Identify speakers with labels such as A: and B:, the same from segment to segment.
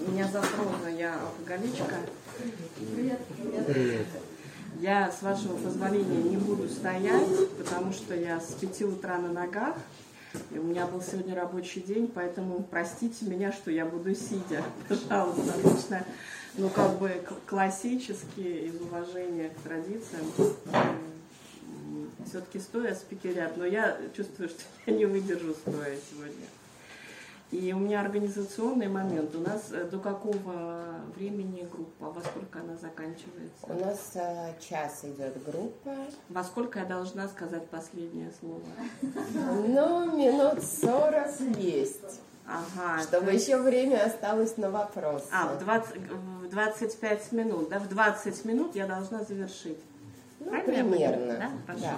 A: Меня зовут Роза, я алкоголичка.
B: Привет.
C: Привет.
A: Я, с вашего позволения, не буду стоять, потому что я с 5 утра на ногах. И у меня был сегодня рабочий день, поэтому простите меня, что я буду сидя. Пожалуйста, обычно, классически, из уважения к традициям, все-таки стоя спикерят, но я чувствую, что я не выдержу стоя сегодня. И у меня организационный момент. У нас до какого времени группа? Во сколько она заканчивается?
B: У нас час идет группа.
A: Во сколько я должна сказать последнее слово?
B: Ну, минут 40 есть.
A: Ага.
B: Чтобы еще время осталось на вопросы.
A: В 25 минут, да? В 20 минут я должна завершить.
B: Ну, примерно.
A: Да? Хорошо.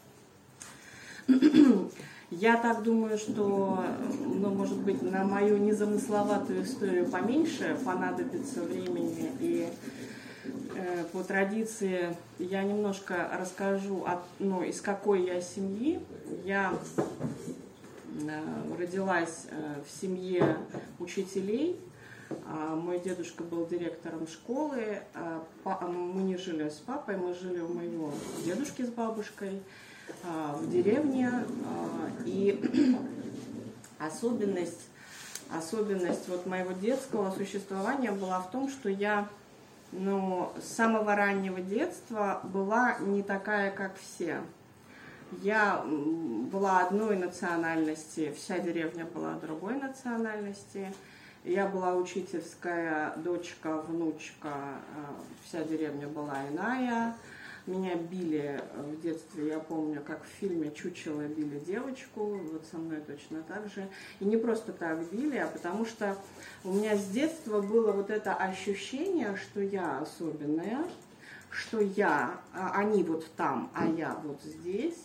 B: Да.
A: Я так думаю, что, может быть, на мою незамысловатую историю поменьше понадобится времени. И по традиции я немножко расскажу, из какой я семьи. Я родилась в семье учителей. Мой дедушка был директором школы. Мы не жили с папой, мы жили у моего дедушки с бабушкой в деревне. И особенность моего детского существования была в том, что я с самого раннего детства была не такая, как все. Я была одной национальности, вся деревня была другой национальности. Я была учительская дочка, внучка, вся деревня была иная. Меня били в детстве, я помню, как в фильме «Чучело» били девочку, вот со мной точно так же. И не просто так били, а потому что у меня с детства было вот это ощущение, что я особенная, что они вот там, а я вот здесь.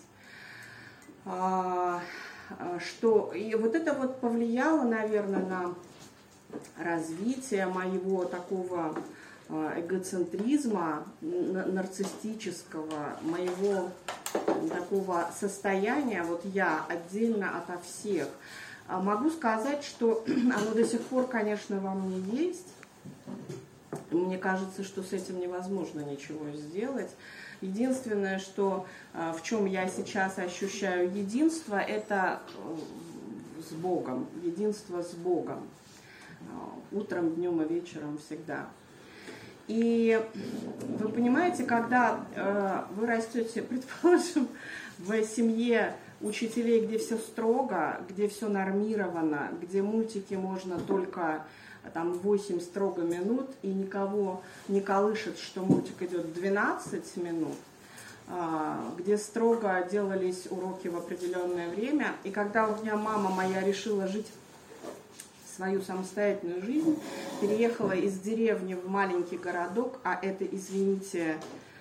A: И вот это вот повлияло, наверное, на развитие моего такого эгоцентризма, нарциссического, моего такого состояния, вот я отдельно ото всех. Могу сказать, что оно до сих пор, конечно, во мне есть. Мне кажется, что с этим невозможно ничего сделать. Единственное, в чем я сейчас ощущаю единство, это с Богом, единство с Богом. Утром, днем и вечером всегда. И вы понимаете, когда вы растете, предположим, в семье учителей, где все строго, где все нормировано, где мультики можно только 8 строго минут, и никого не колышет, что мультик идет 12 минут, где строго делались уроки в определенное время. И когда у меня мама моя решила жить свою самостоятельную жизнь, переехала из деревни в маленький городок, а это, извините,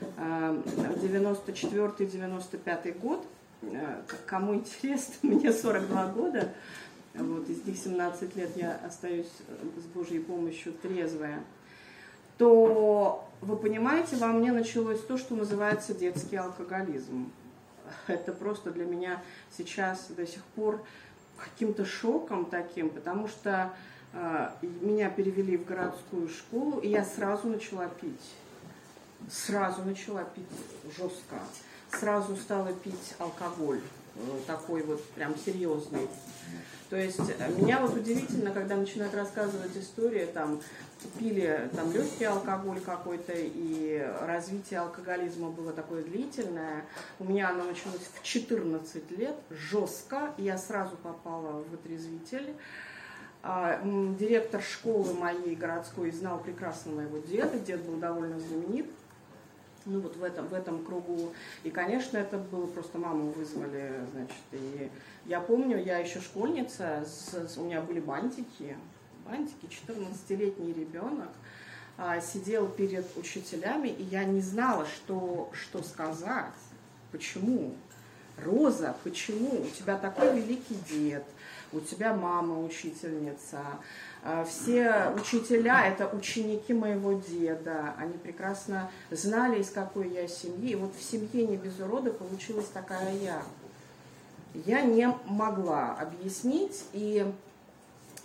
A: 94-95 год, кому интересно, мне 42 года, из них 17 лет я остаюсь с Божьей помощью трезвая, то, вы понимаете, во мне началось то, что называется детский алкоголизм. Это просто для меня сейчас до сих пор каким-то шоком таким, потому что меня перевели в городскую школу, и я сразу начала пить. Сразу начала пить жестко. Сразу стала пить алкоголь, такой вот прям серьезный. То есть меня удивительно, когда начинают рассказывать истории, пили легкий алкоголь какой-то, и развитие алкоголизма было такое длительное. У меня оно началось в 14 лет, жестко, и я сразу попала в отрезвитель. Директор школы моей городской знал прекрасно моего деда, дед был довольно знаменит. В этом кругу. И, конечно, это было просто, маму вызвали, и я помню, я еще школьница, у меня были бантики, 14-летний ребенок сидел перед учителями, и я не знала, что сказать. Почему? Роза, почему? У тебя такой великий дед, у тебя мама учительница, все учителя – это ученики моего деда, они прекрасно знали, из какой я семьи. И вот в семье не без урода получилась такая я. Я не могла объяснить, и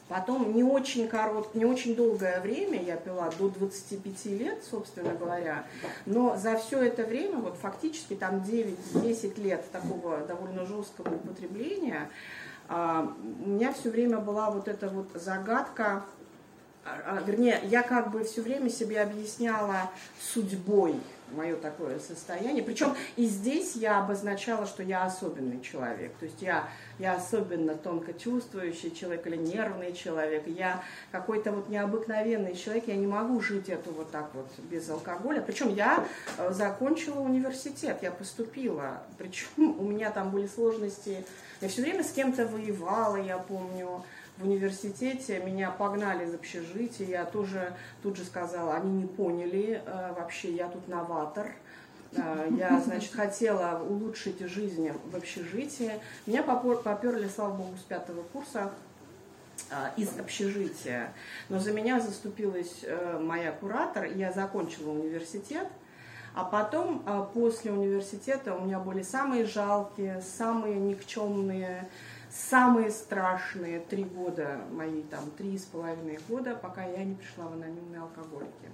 A: Потом не очень долгое время я пила, до 25 лет, собственно говоря, но за все это время, вот фактически там 9-10 лет такого довольно жесткого употребления, у меня все время была вот эта вот загадка, вернее, я как бы все время себе объясняла судьбой мое такое состояние. Причем и здесь я обозначала, что я особенный человек. То есть я особенно тонко чувствующий человек или нервный человек. Я какой-то вот необыкновенный человек. Я не могу жить это вот так вот без алкоголя. Причем я закончила университет, я поступила. Причем у меня там были сложности. Я все время с кем-то воевала, я помню. В университете меня погнали из общежития, я тоже тут же сказала, они не поняли, вообще я тут новатор, я, значит, хотела улучшить жизнь в общежитии. Меня поперли, слава богу, с 5-го курса из общежития, но за меня заступилась моя куратор, я закончила университет. А потом, после университета, у меня были самые жалкие, самые никчемные, самые страшные 3 года, мои там 3,5 года, пока я не пришла в анонимные алкоголики.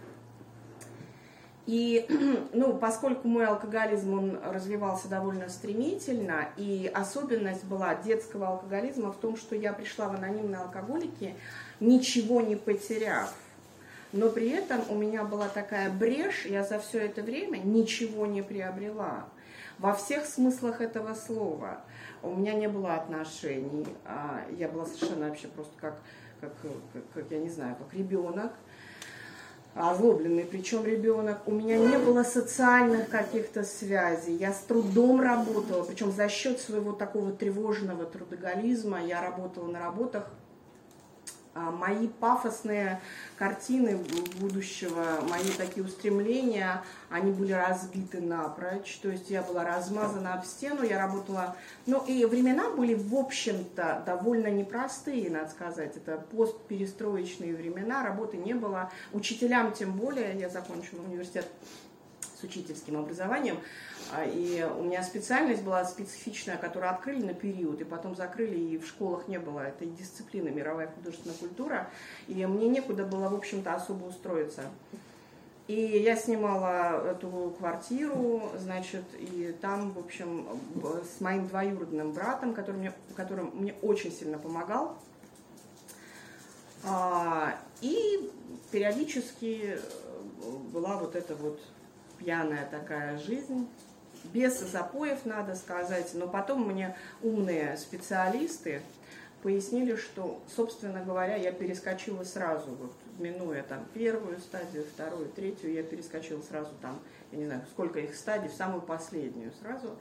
A: И, ну, поскольку мой алкоголизм, он развивался довольно стремительно, и особенность была детского алкоголизма в том, что я пришла в анонимные алкоголики, ничего не потеряв. Но при этом у меня была такая брешь, я за все это время ничего не приобрела. Во всех смыслах этого слова. У меня не было отношений, я была совершенно вообще просто как я не знаю, как ребенок, озлобленный, причем ребенок. У меня не было социальных каких-то связей, я с трудом работала, причем за счет своего такого тревожного трудоголизма я работала на работах. Мои пафосные картины будущего, мои такие устремления, они были разбиты напрочь, то есть я была размазана об стену, я работала, ну и времена были, в общем-то, довольно непростые, надо сказать, это постперестроечные времена, работы не было, учителям тем более, я закончила университет с учительским образованием, и у меня специальность была специфичная, которую открыли на период, и потом закрыли, и в школах не было этой дисциплины, мировая художественная культура, и мне некуда было, в общем-то, особо устроиться. И я снимала эту квартиру, значит, и там, в общем, с моим двоюродным братом, который мне очень сильно помогал, и периодически была вот эта вот пьяная такая жизнь, без запоев, надо сказать, но потом мне умные специалисты пояснили, что, собственно говоря, я перескочила сразу, вот, минуя там 1-ю стадию, 2-ю, 3-ю, я перескочила сразу там, я не знаю, сколько их стадий, в самую последнюю сразу.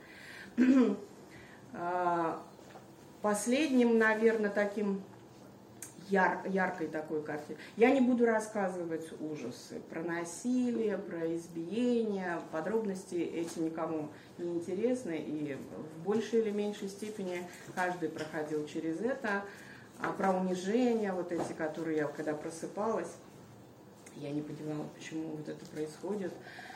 A: Последним, наверное, таким яркой такой картиной. Я не буду рассказывать ужасы про насилие, про избиение, подробности эти никому не интересны, и в большей или меньшей степени каждый проходил через это. А про унижения, вот эти, которые я когда просыпалась, я не понимала, почему вот это происходит.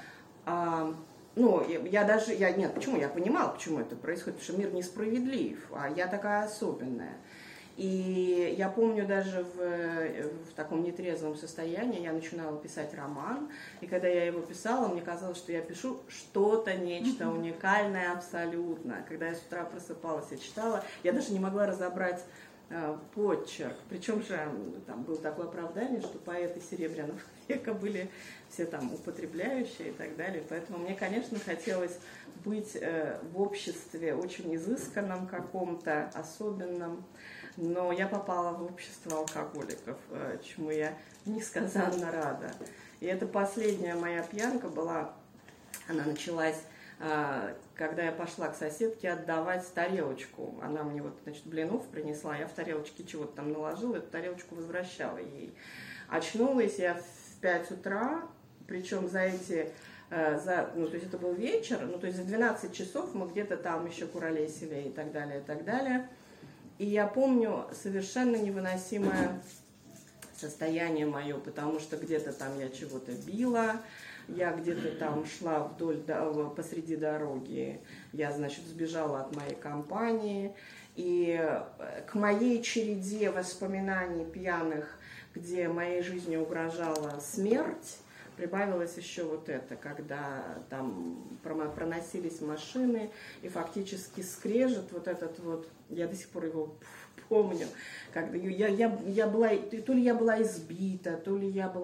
A: Почему? Я понимала, почему это происходит, потому что мир несправедлив, а я такая особенная. И я помню, даже в таком нетрезвом состоянии я начинала писать роман, и когда я его писала, мне казалось, что я пишу что-то, нечто уникальное абсолютно. Когда я с утра просыпалась и читала, я даже не могла разобрать почерк. Причем же там было такое оправдание, что поэты Серебряного века были все там употребляющие и так далее. Поэтому мне, конечно, хотелось быть в обществе очень изысканном каком-то, особенном. Но я попала в общество алкоголиков, чему я несказанно рада. И это последняя моя пьянка была, она началась, когда я пошла к соседке отдавать тарелочку. Она мне вот, значит, блинов принесла, я в тарелочке чего-то там наложила, эту тарелочку возвращала ей. Очнулась я в 5 утра, причем то есть это был вечер, то есть за 12 часов мы где-то там еще куролесили и так далее, и так далее. И я помню совершенно невыносимое состояние мое, потому что где-то там я чего-то била, я где-то там шла посреди дороги, я, значит, сбежала от моей компании, И к моей череде воспоминаний пьяных, где моей жизни угрожала смерть, прибавилось еще вот это, когда там проносились машины, и фактически скрежет вот этот вот, я до сих пор его помню, когда я была, то ли я была избита, то ли я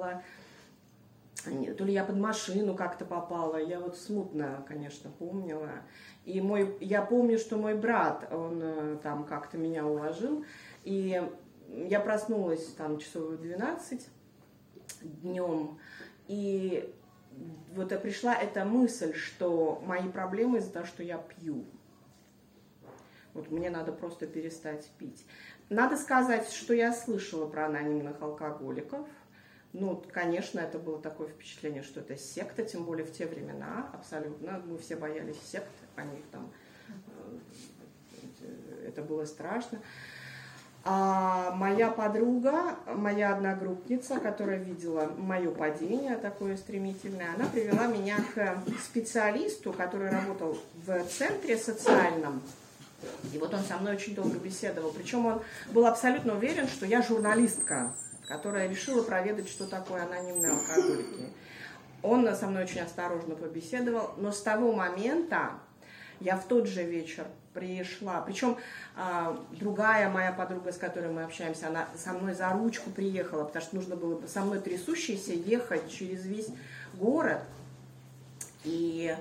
A: под машину как-то попала, я вот смутно, конечно, помнила. И я помню, что мой брат, он там как-то меня уложил, и я проснулась там часов в 12 днем, и вот пришла эта мысль, что мои проблемы из-за того, что я пью. Вот мне надо просто перестать пить. Надо сказать, что я слышала про анонимных алкоголиков. Ну, конечно, это было такое впечатление, что это секта, тем более в те времена, абсолютно. Мы все боялись сект, о них там, это было страшно. А моя подруга, моя одногруппница, которая видела мое падение такое стремительное, она привела меня к специалисту, который работал в центре социальном. И вот он со мной очень долго беседовал. Причем он был абсолютно уверен, что я журналистка, которая решила проведать, что такое анонимные алкоголики. Он со мной очень осторожно побеседовал, но с того момента я в тот же вечер пришла. Причем другая моя подруга, с которой мы общаемся, она со мной за ручку приехала, потому что нужно было со мной трясущейся ехать через весь город. И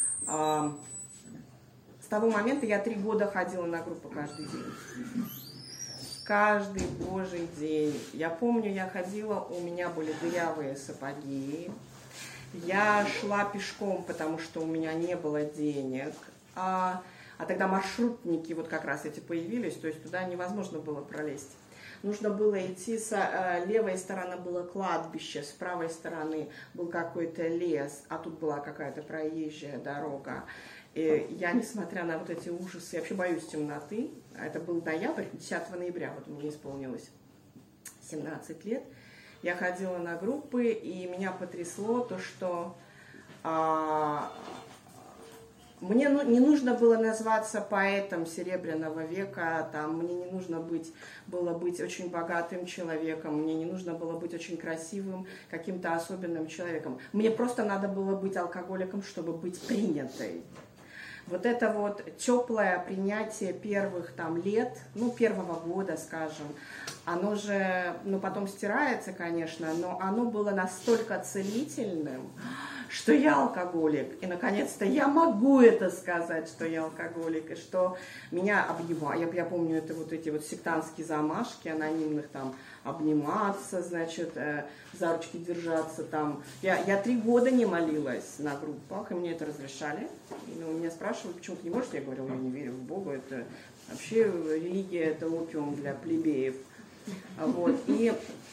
A: с того момента я 3 года ходила на группу каждый день. Каждый божий день. Я помню, я ходила, у меня были дырявые сапоги. Я шла пешком, потому что у меня не было денег. А тогда маршрутники вот как раз эти появились, то есть туда невозможно было пролезть. Нужно было идти, с левой стороны было кладбище, с правой стороны был какой-то лес, а тут была какая-то проезжая дорога. И я, несмотря на вот эти ужасы, я вообще боюсь темноты. Это был ноябрь, 10 ноября, вот мне исполнилось 17 лет. Я ходила на группы, и меня потрясло то, что мне не нужно было назваться поэтом Серебряного века, там, мне не нужно было быть очень богатым человеком, мне не нужно было быть очень красивым, каким-то особенным человеком. Мне просто надо было быть алкоголиком, чтобы быть принятой. Вот это вот теплое принятие первых там лет, ну, первого года, скажем, оно же, ну, потом стирается, конечно, но оно было настолько целительным, что я алкоголик. И, наконец-то, я могу это сказать, что я алкоголик, и что меня обнимают. Я помню, это вот эти вот сектантские замашки анонимных, там, обниматься, значит, за ручки держаться, там. Я 3 года не молилась на группах, и мне это разрешали. И, меня спрашивают, почему ты не можешь? Я говорила, я не верю в Бога, это вообще религия, это опиум для плебеев. Вот, и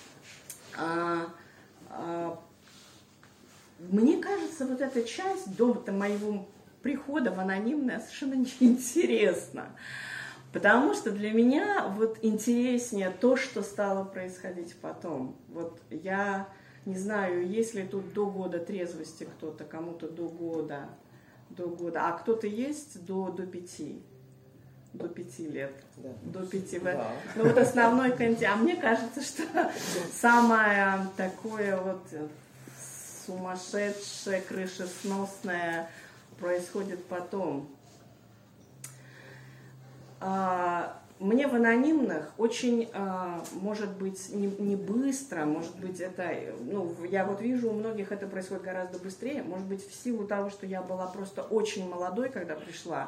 A: мне кажется, вот эта часть до моего прихода в анонимное совершенно неинтересна. Потому что для меня вот интереснее то, что стало происходить потом. Вот я не знаю, есть ли тут до года трезвости кто-то, кому-то до года, а кто-то есть до 5. До 5 лет. Да. До 5. Да. Ну вот основной контекст. А мне кажется, что самое такое вот сумасшедшее, крышесносное происходит потом. Мне в анонимных очень, может быть, не быстро, может быть, это, ну, я вот вижу, у многих это происходит гораздо быстрее, может быть, в силу того, что я была просто очень молодой, когда пришла,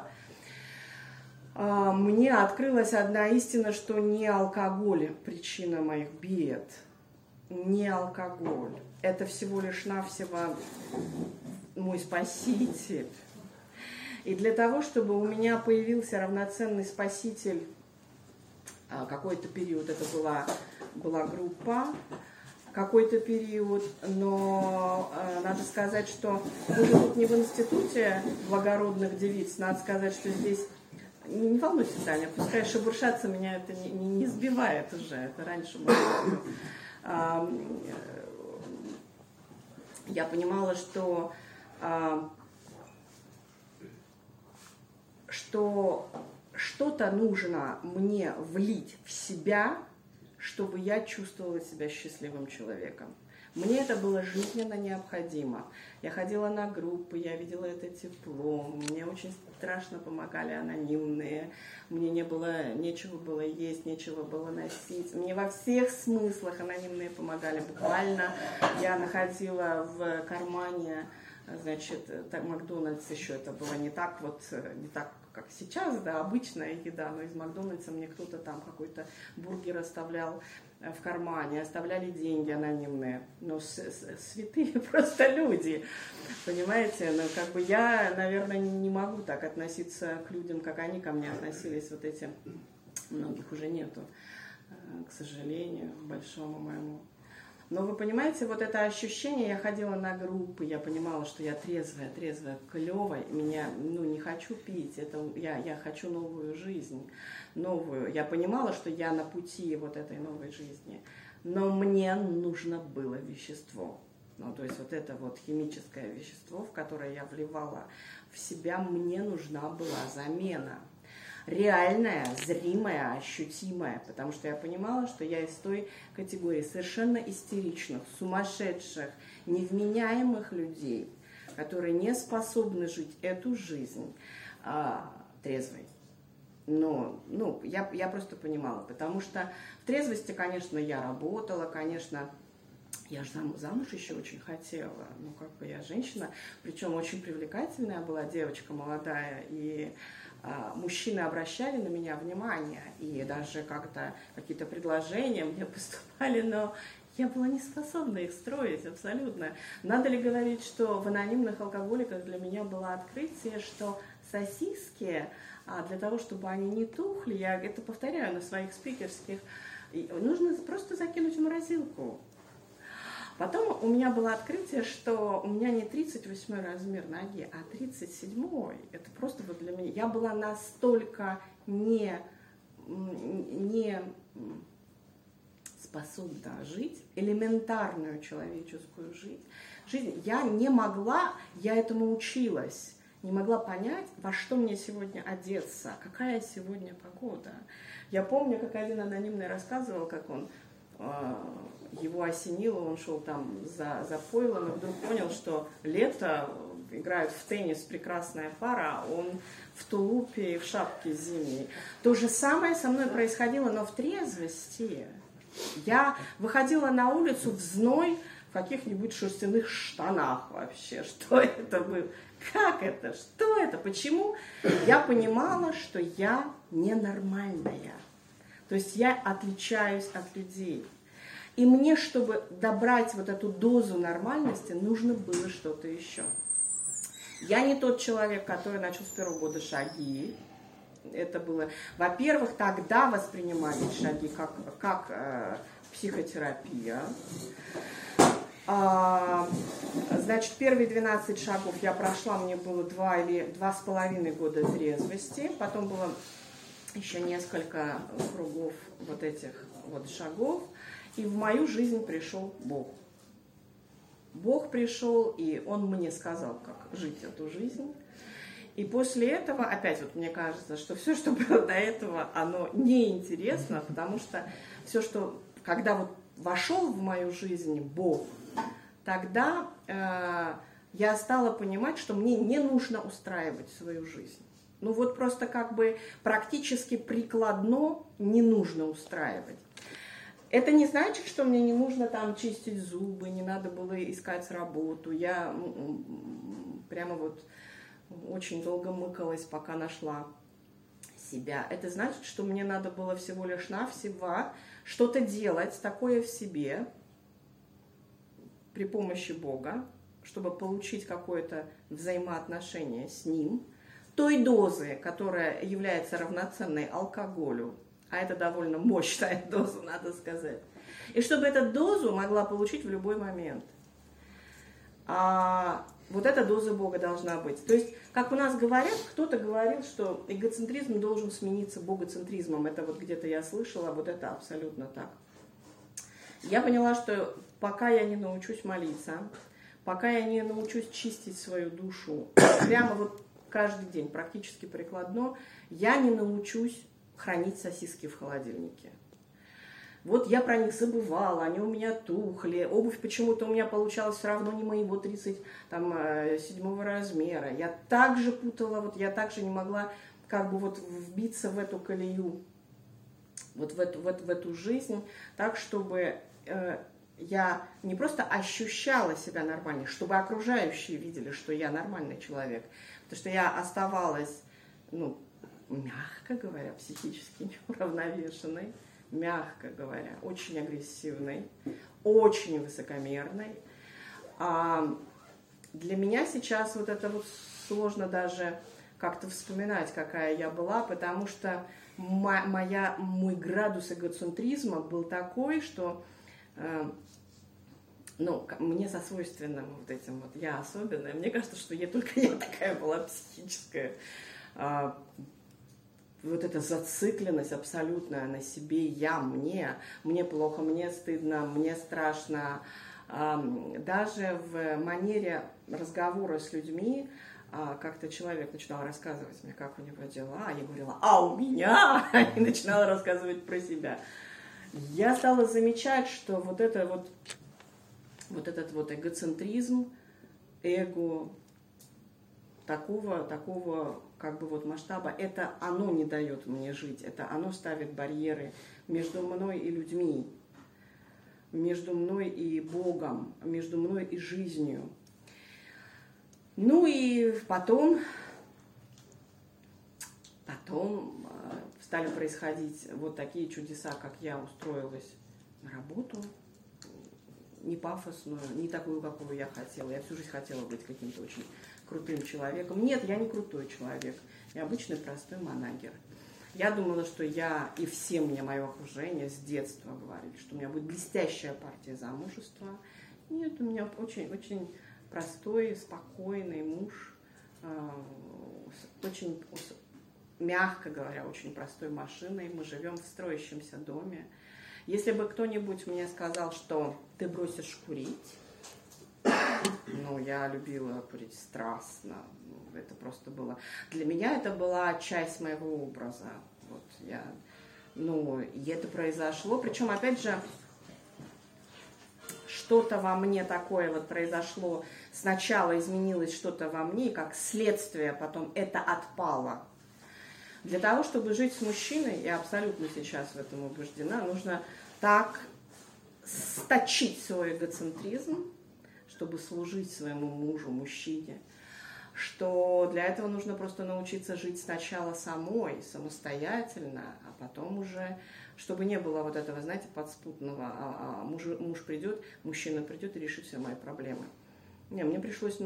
A: мне открылась одна истина, что не алкоголь причина моих бед, не алкоголь. Это всего лишь навсего мой спаситель. И для того, чтобы у меня появился равноценный спаситель, какой-то период это была группа, какой-то период, но надо сказать, что мы же тут не в институте благородных девиц, надо сказать, что здесь, не волнуйся, Таня, пускай шебуршаться меня это не сбивает уже, это раньше было. Я понимала, что что-то нужно мне влить в себя, чтобы я чувствовала себя счастливым человеком. Мне это было жизненно необходимо. Я ходила на группы, я видела это тепло, мне очень страшно помогали анонимные, мне нечего было есть, нечего было носить. Мне во всех смыслах анонимные помогали. Буквально я находила в кармане, значит, так, Макдональдс еще это было не так, как сейчас, да, обычная еда, но из Макдональдса мне кто-то там какой-то бургер оставлял в кармане, оставляли деньги анонимные, но святые просто люди, понимаете, ну, как бы я, наверное, не могу так относиться к людям, как они ко мне относились, вот эти, многих уже нету, к сожалению, большому моему. Но вы понимаете, вот это ощущение, я ходила на группы, я понимала, что я трезвая, клевая, меня, не хочу пить, я хочу новую жизнь, новую. Я понимала, что я на пути вот этой новой жизни, но мне нужно было вещество. То есть вот это вот химическое вещество, в которое я вливала в себя, мне нужна была замена. Реальная, зримая, ощутимая, потому что я понимала, что я из той категории совершенно истеричных, сумасшедших, невменяемых людей, которые не способны жить эту жизнь трезвой. Но я просто понимала, потому что в трезвости, конечно, я работала, конечно, я же замуж еще очень хотела, я женщина, причем очень привлекательная была девочка молодая, и мужчины обращали на меня внимание, и даже как-то какие-то предложения мне поступали, но я была не способна их строить абсолютно. Надо ли говорить, что в анонимных алкоголиках для меня было открытие, что сосиски, для того, чтобы они не тухли, я это повторяю на своих спикерских, нужно просто закинуть в морозилку. Потом у меня было открытие, что у меня не 38 размер ноги, а 37. Это просто вот для меня. Я была настолько не способна жить, элементарную человеческую жизнь. Я не могла, я этому училась, не могла понять, во что мне сегодня одеться, какая сегодня погода. Я помню, как один анонимный рассказывал, как он... его осенило, он шел там за пойлом и вдруг понял, что лето, играют в теннис прекрасная пара, он в тулупе и в шапке зимней. То же самое со мной происходило, но в трезвости. Я выходила на улицу в зной в каких-нибудь шерстяных штанах вообще. Что это было? Как это? Что это? Почему? Я понимала, что я ненормальная. То есть я отличаюсь от людей. И мне, чтобы добрать вот эту дозу нормальности, нужно было что-то еще. Я не тот человек, который начал с первого года шаги. Это было, во-первых, тогда воспринимались шаги как психотерапия. Значит, первые 12 шагов я прошла, мне было 2 или 2,5 года трезвости. Потом было еще несколько кругов вот этих вот шагов. И в мою жизнь пришел Бог. Бог пришел, и Он мне сказал, как жить эту жизнь. И после этого, опять вот мне кажется, что все, что было до этого, оно неинтересно, потому что все, что, когда вот вошел в мою жизнь Бог, тогда я стала понимать, что мне не нужно устраивать свою жизнь. Вот просто как бы практически прикладно не нужно устраивать. Это не значит, что мне не нужно там чистить зубы, не надо было искать работу. Я прямо вот очень долго мыкалась, пока нашла себя. Это значит, что мне надо было всего лишь навсего что-то делать такое в себе при помощи Бога, чтобы получить какое-то взаимоотношение с Ним, той дозы, которая является равноценной алкоголю, а это довольно мощная доза, надо сказать. И чтобы эту дозу могла получить в любой момент. Вот эта доза Бога должна быть. То есть, как у нас говорят, кто-то говорил, что эгоцентризм должен смениться богоцентризмом. Это вот где-то я слышала, вот это абсолютно так. Я поняла, что пока я не научусь молиться, пока я не научусь чистить свою душу, прямо вот каждый день, практически прикладно, я не научусь хранить сосиски в холодильнике. Вот я про них забывала, они у меня тухли, обувь почему-то у меня получалась все равно не моего 37 размера. Я также путала, вот я также не могла как бы вот вбиться в эту колею, вот в эту жизнь, так, чтобы я не просто ощущала себя нормально, чтобы окружающие видели, что я нормальный человек, потому что я оставалась, ну, мягко говоря, психически неуравновешенной, мягко говоря, очень агрессивной, очень высокомерной. Для меня сейчас вот это вот сложно даже как-то вспоминать, какая я была, потому что мой градус эгоцентризма был такой, что мне со свойственным вот этим вот я особенная. Мне кажется, что только я такая была психическая. Вот эта зацикленность абсолютная на себе, мне плохо, мне стыдно, мне страшно. Даже в манере разговора с людьми как-то человек начинал рассказывать мне, как у него дела, я говорила, а у меня, и начинала рассказывать про себя. Я стала замечать, что вот этот вот эгоцентризм, эго, такого как бы вот масштаба, это оно не дает мне жить, это оно ставит барьеры между мной и людьми, между мной и Богом, между мной и жизнью. Ну и потом стали происходить вот такие чудеса, как я устроилась на работу, не пафосную, не такую, какую я хотела. Я всю жизнь хотела быть каким-то очень крутым человеком. Нет, я не крутой человек. Я обычный простой манагер. Я думала, что я, и все мне, мое окружение, с детства говорили, что у меня будет блестящая партия замужества. Нет, у меня очень простой, спокойный муж, очень, мягко говоря, очень простой машиной. Мы живем в строящемся доме. Если бы кто-нибудь мне сказал, что ты бросишь курить, я любила курить страстно, это просто было... Для меня это была часть моего образа. И это произошло, причем, опять же, что-то во мне такое вот произошло, сначала изменилось что-то во мне, и как следствие потом это отпало. Для того, чтобы жить с мужчиной, я абсолютно сейчас в этом убеждена, нужно так сточить свой эгоцентризм, чтобы служить своему мужу, мужчине, что для этого нужно просто научиться жить сначала самой, самостоятельно, а потом уже, чтобы не было вот этого, знаете, подспутного, мужчина придет и решит все мои проблемы. Мне пришлось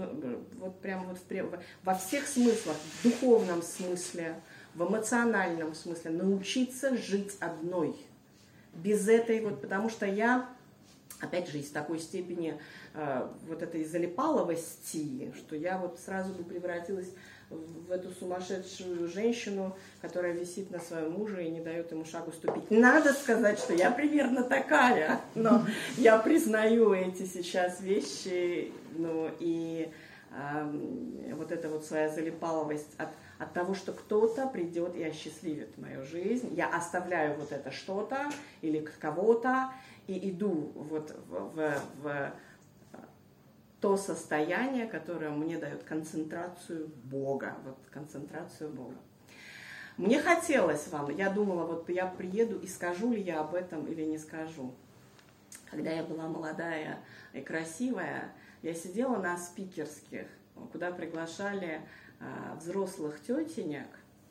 A: во всех смыслах, в духовном смысле, в эмоциональном смысле научиться жить одной. Без этой потому что я, опять же, из такой степени этой залипаловости, что я сразу бы превратилась в эту сумасшедшую женщину, которая висит на своем муже и не дает ему шагу ступить. Надо сказать, что я примерно такая, но я признаю эти сейчас вещи, эта своя залипаловость от того, что кто-то придет и осчастливит мою жизнь. Я оставляю это что-то или кого-то и иду в то состояние, которое мне дает концентрацию Бога. Концентрацию Бога. Мне хотелось я думала, я приеду и скажу ли я об этом или не скажу. Когда я была молодая и красивая, я сидела на спикерских, куда приглашали взрослых тетенек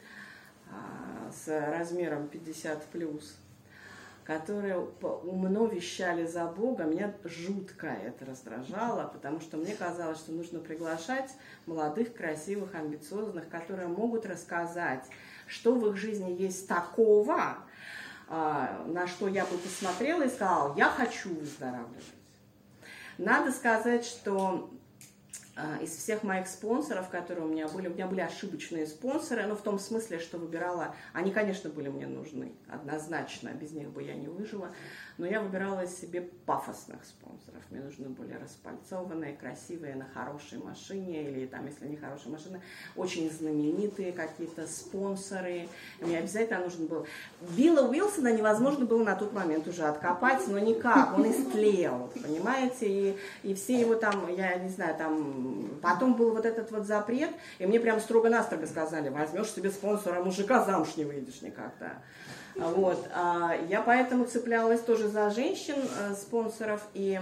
A: с размером 50+, которые умно вещали за Бога. Меня жутко это раздражало, потому что мне казалось, что нужно приглашать молодых, красивых, амбициозных, которые могут рассказать, что в их жизни есть такого, на что я бы посмотрела и сказала, я хочу выздоравливать. Надо сказать, что из всех моих спонсоров, которые у меня были ошибочные спонсоры, но в том смысле, что выбирала, они, конечно, были мне нужны, однозначно, без них бы я не выжила, но я выбирала себе пафосных спонсоров, мне нужны были распальцованные, красивые, на хорошей машине, или там, если не хорошая машина, очень знаменитые какие-то спонсоры, мне обязательно нужен был... Билла Уилсона невозможно было на тот момент уже откопать, но никак, он истлел, понимаете, и все его там, я не знаю, там, потом был вот этот вот запрет, и мне прям строго-настрого сказали, возьмешь себе спонсора, мужика замуж не выйдешь никогда. Вот. Я поэтому цеплялась тоже за женщин, спонсоров, и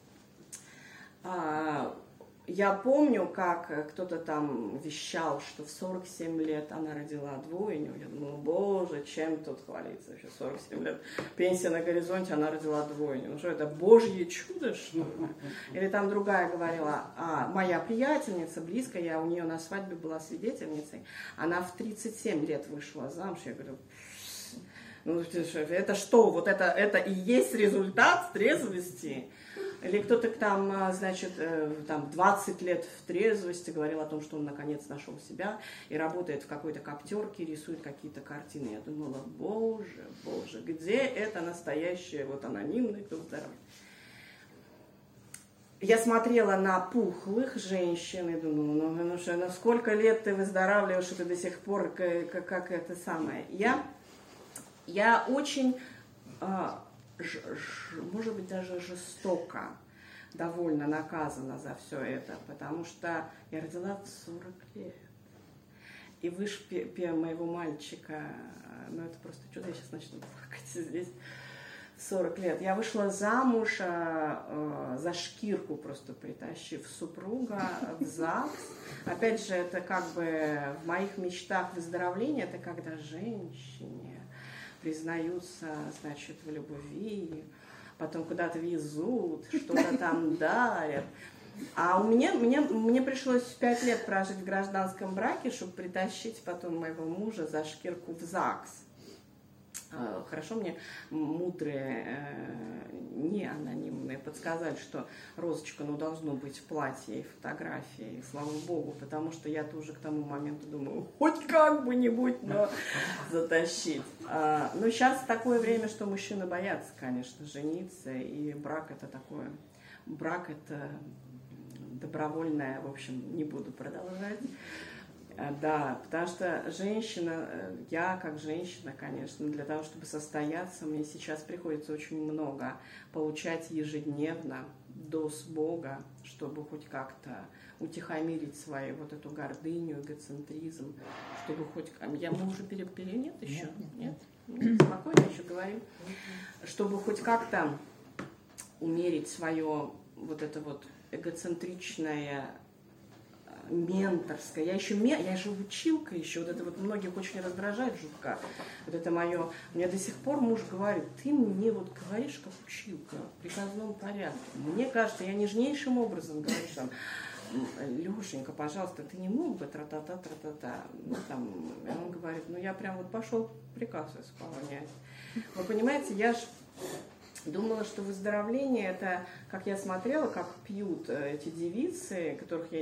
A: я помню, как кто-то там вещал, что в 47 лет она родила двойню. Я думала, боже, чем тут хвалиться вообще, 47 лет, пенсия на горизонте, она родила двойню. Ну что это, божье чудо, что ли? Или там другая говорила, моя приятельница, близкая, я у нее на свадьбе была свидетельницей, она в 37 лет вышла замуж. Я говорю, ну это что, вот это и есть результат трезвости? Или кто-то там, значит, там 20 лет в трезвости говорил о том, что он наконец нашел себя и работает в какой-то коптерке, рисует какие-то картины. Я думала, боже, где это настоящее, вот анонимное, кто здоровый? Я смотрела на пухлых женщин и думала, ну что, на сколько лет ты выздоравливаешь, и ты до сих пор, как это самое. Я очень... может быть, даже жестоко довольно наказана за все это, потому что я родила в 40 лет. И выше моего мальчика, ну это просто чудо, я сейчас начну плакать здесь, в 40 лет. Я вышла замуж за шкирку, просто притащив супруга в ЗАГС. Опять же, это как бы в моих мечтах выздоровления, это когда женщине признаются, значит, в любви, потом куда-то везут, что-то там дарят. А мне пришлось 5 лет прожить в гражданском браке, чтобы притащить потом моего мужа за шкирку в ЗАГС. Хорошо мне мудрые, не анонимные подсказали, что Розочка, ну, должно быть в платье и фотографии, слава богу, потому что я тоже к тому моменту думаю, хоть как-бы-нибудь, но затащить. Но сейчас такое время, что мужчины боятся, конечно, жениться, и брак это такое, брак это добровольное, в общем, не буду продолжать. Да, потому что женщина, я как женщина, конечно, для того, чтобы состояться, мне сейчас приходится очень много получать ежедневно доз Бога, чтобы хоть как-то утихомирить свою вот эту гордыню, эгоцентризм, чтобы хоть... Мы уже нет еще? Нет? Спокойно еще говорим. Чтобы хоть как-то умерить свое вот это вот эгоцентричное, менторская. Я же училка еще. Вот это вот многих очень раздражает жутко. Вот это мое. Мне до сих пор муж говорит, ты мне вот говоришь как училка в приказном порядке. Мне кажется, я нежнейшим образом говорю там, Лешенька, пожалуйста, ты не мог бы тра-та-та. Ну, там, и он говорит, ну я прям вот пошел приказ исполнять. Вы понимаете, я ж думала, что выздоровление это, как я смотрела, как пьют эти девицы,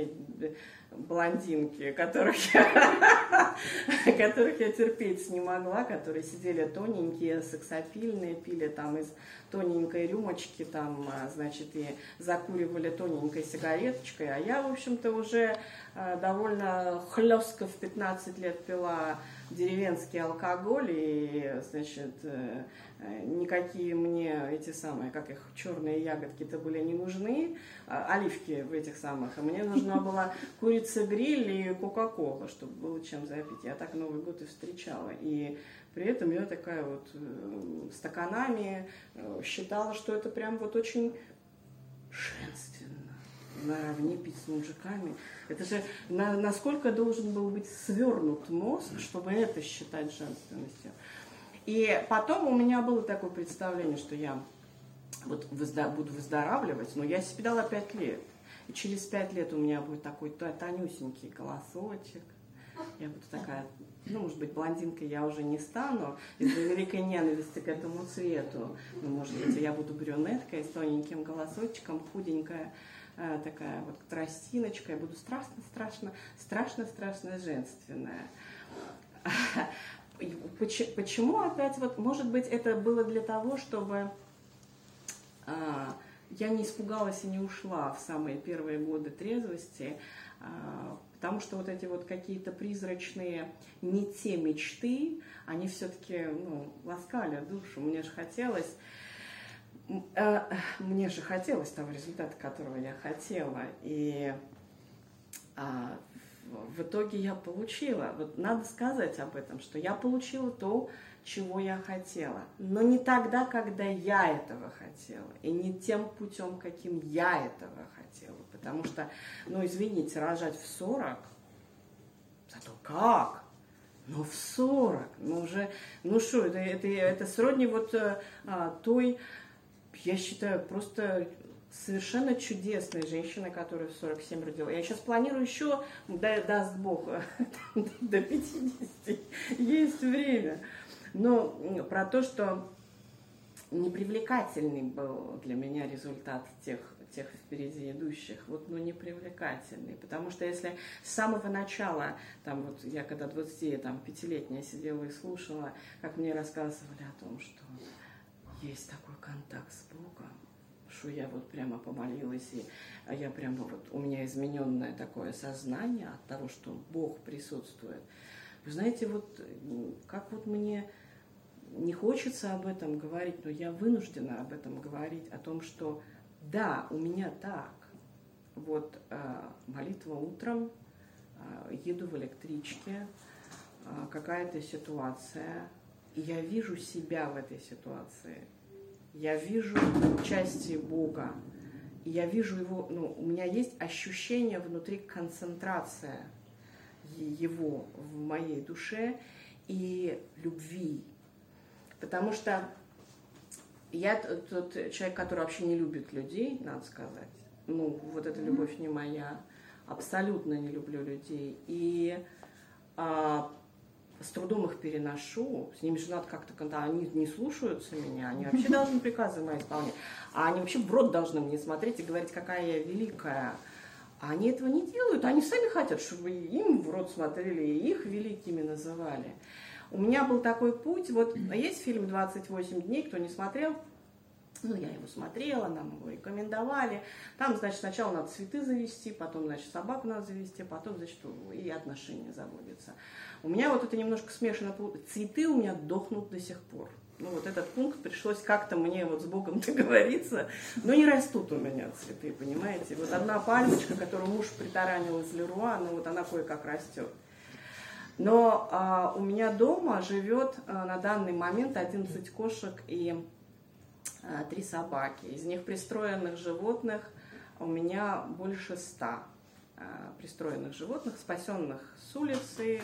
A: блондинки, которых я терпеть не могла, которые сидели тоненькие, сексапильные, пили там из тоненькой рюмочки, там, значит, и закуривали тоненькой сигареточкой. А я, в общем-то, уже довольно хлестко в 15 лет пила деревенский алкоголь, и, значит, никакие мне эти самые, как их, черные ягодки-то были не нужны, оливки в этих самых, а мне нужна была курица-гриль и кока-кола, чтобы было чем запить. Я так Новый год и встречала, и при этом я такая вот стаканами считала, что это прям вот очень женственно, наравне пить с мужиками. Это же насколько должен был быть свернут мозг, чтобы это считать женственностью. И потом у меня было такое представление, что я вот буду выздоравливать, но я себе дала 5 лет. И через 5 лет у меня будет такой тонюсенький голосочек, Я буду такая, ну, может быть, блондинкой я уже не стану из-за великой ненависти к этому цвету. Ну, может быть, я буду брюнеткой с тоненьким голосочком, худенькая, такая вот тростиночка. Я буду страшно женственная. Почему опять, вот, может быть, это было для того, чтобы я не испугалась и не ушла в самые первые годы трезвости, потому что вот эти вот какие-то призрачные не те мечты, они все-таки, ну, ласкали душу. Мне же хотелось того результата, которого я хотела. И в итоге я получила. Вот надо сказать об этом, что я получила то, чего я хотела. Но не тогда, когда я этого хотела. И не тем путем, каким я этого хотела. Потому что, ну, извините, рожать в 40, зато как? Ну, в 40, ну уже, ну что, это сродни вот той, я считаю, просто совершенно чудесной женщины, которая в 47 родила. Я сейчас планирую еще, даст Бог, до 50, есть время. Но про то, что непривлекательный был для меня результат тех впереди идущих, вот, ну, непривлекательный. Потому что если с самого начала, там вот я когда 25-летняя сидела и слушала, как мне рассказывали о том, что есть такой контакт с Богом, что я вот прямо помолилась, и я прямо вот, у меня измененное такое сознание от того, что Бог присутствует. Вы знаете, вот как вот мне не хочется об этом говорить, но я вынуждена об этом говорить, о том, что да, у меня так. Вот молитва утром, еду в электричке, какая-то ситуация, и я вижу себя в этой ситуации. Я вижу части Бога, и я вижу его, ну, у меня есть ощущение внутри, концентрация его в моей душе и любви. Потому что я тот человек, который вообще не любит людей, надо сказать. Ну, вот эта любовь не моя. Абсолютно не люблю людей. И с трудом их переношу. С ними же надо как-то, когда они не слушаются меня, они вообще должны приказы мои исполнять. А они вообще в рот должны мне смотреть и говорить, какая я великая. А они этого не делают. Они сами хотят, чтобы им в рот смотрели и их великими называли. У меня был такой путь, вот есть фильм «28 дней», кто не смотрел, ну, я его смотрела, нам его рекомендовали. Там, значит, сначала надо цветы завести, потом, значит, собаку надо завести, потом, значит, и отношения заводятся. У меня вот это немножко смешано. Цветы у меня дохнут до сих пор. Ну, вот этот пункт пришлось как-то мне вот с Богом договориться, но не растут у меня цветы, понимаете. Вот одна пальмочка, которую муж притаранил из Леруа, ну, вот она кое-как растет. Но у меня дома живет на данный момент 11 кошек и 3 собаки. Из них пристроенных животных у меня больше 100 пристроенных животных, спасенных с улицы.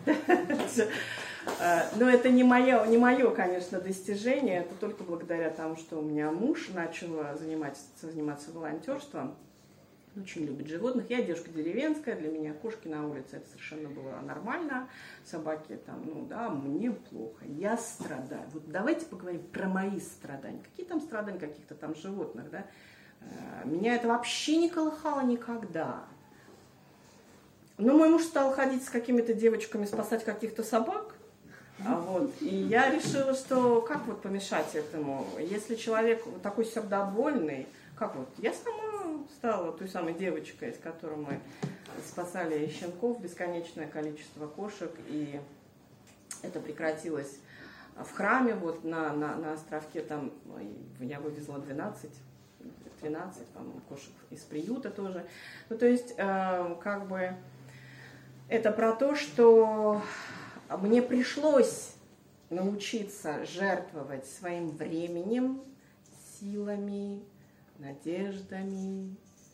A: Но это не мое, конечно, достижение. Это только благодаря тому, что у меня муж начал заниматься волонтерством. Очень любит животных. Я девушка деревенская, для меня кошки на улице это совершенно было нормально. Собаки там, ну да, мне плохо, я страдаю. Вот давайте поговорим про мои страдания. Какие там страдания каких-то там животных, да? Меня это вообще не колыхало никогда. Но мой муж стал ходить с какими-то девочками спасать каких-то собак. Вот. И я решила, что как вот помешать этому? Если человек такой сердобольный, как вот, я сама стала той самой девочкой, с которой мы спасали щенков, бесконечное количество кошек, и это прекратилось в храме, вот на островке, там я вывезла 12, по-моему, кошек из приюта тоже. Ну, то есть, как бы, это про то, что мне пришлось научиться жертвовать своим временем, силами, надеждами,